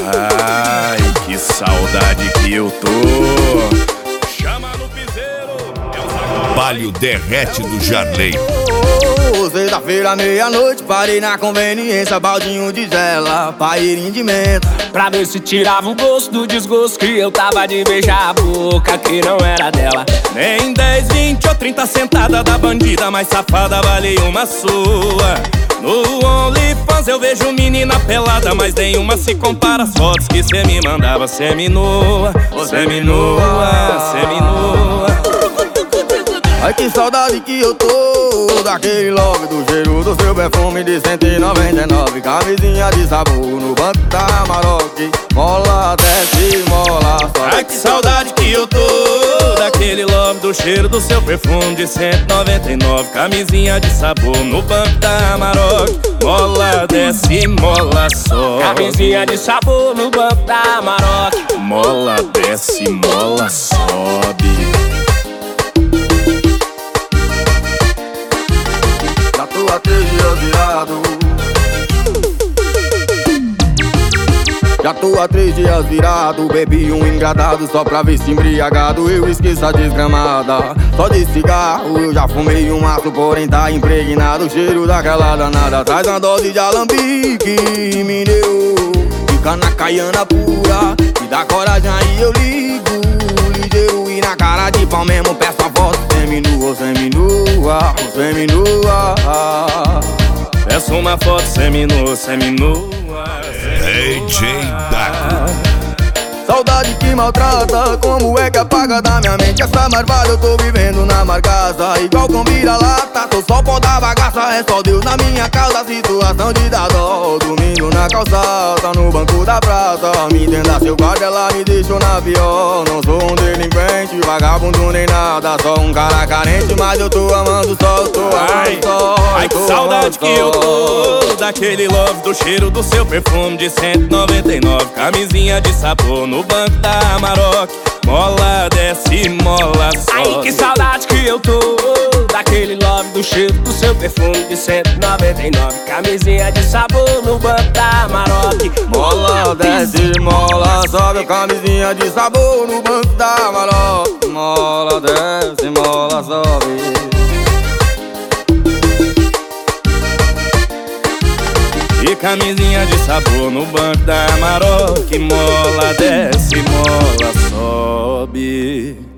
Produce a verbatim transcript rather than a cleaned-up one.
Ai, que saudade que eu tô. Chama no piseiro. Palio derrete do Jarley. Sexta-feira, meia-noite, parei na conveniência, baldinho de gela, paeirinho de menta, pra ver se tirava o gosto do desgosto que eu tava de beijar a boca que não era dela. Nem dez, vinte ou trinta sentada da bandida mais safada valei uma sua. No OnlyFans eu vejo menina pelada, mas nenhuma se compara às fotos que cê me mandava semi-nua, semi-nua, semi-nua. Ai, que saudade que eu tô daquele love, do cheiro do seu perfume de cento e noventa e nove. Camisinha de sabor no banco da Maroc, mola, desce, mola, sobe. Ai, que saudade que eu tô daquele love, do cheiro do seu perfume de cento e noventa e nove. Camisinha de sabor no banco da Maroc, mola, desce, mola, sobe. Camisinha de sabor no banco da Maroc, mola, desce, mola, sobe. Tô há três dias virado, já tô há três dias virado. Bebi um engradado só pra ver se embriagado eu esqueço a desgramada. Só de cigarro eu já fumei um maço, porém tá impregnado o cheiro daquela danada. Traz uma dose de alambique, me deu, fica na caiana pura, me dá coragem aí eu ligo, ligeiro e na cara de pau mesmo peço a voz. Seminua, seminua, seminua. Peço uma foto seminua, seminua. D J Daco. Saudade que maltrata, como é que apaga da minha mente essa marvada? Eu tô vivendo na margaça, igual com vira-lata. Tô só pó da bagaça, é só Deus na minha causa. Situação de dar dó, domingo na calçada, no banco da praça. Me entenda, seu guarda, ela me deixou na pior. Não sou um delinquente, vagabundo nem nada, só um cara carente, mas eu tô amando só, eu tô amando só. Ai, que saudade que eu tô daquele love, do cheiro do seu perfume de cento e noventa e nove. Camisinha de sabor no banco da Maroc, mola, desce, mola, sobe. Ai, que saudade que eu tô daquele love, do cheiro do seu perfume de cento e noventa e nove. Camisinha de sabor no banco da Maroc, mola, desce, mola, sobe. Camisinha de sabor no banco da Maroc, mola, desce, mola, sobe. E camisinha de sabor no banco da Maroc, mola, desce, mola, sobe.